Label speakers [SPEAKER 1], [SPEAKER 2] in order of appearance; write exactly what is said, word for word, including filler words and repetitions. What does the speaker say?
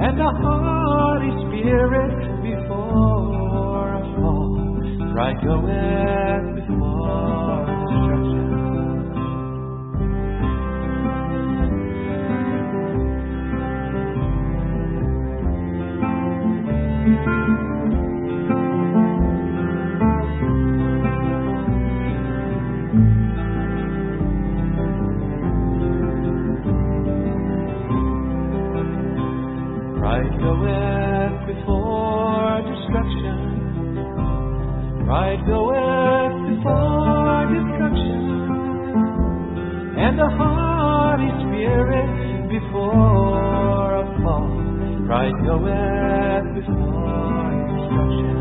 [SPEAKER 1] and a haughty spirit before a fall. Pride goeth before destruction. Pride goeth before destruction. Pride goeth before destruction, and a haughty spirit before a fall. Pride goeth before destruction.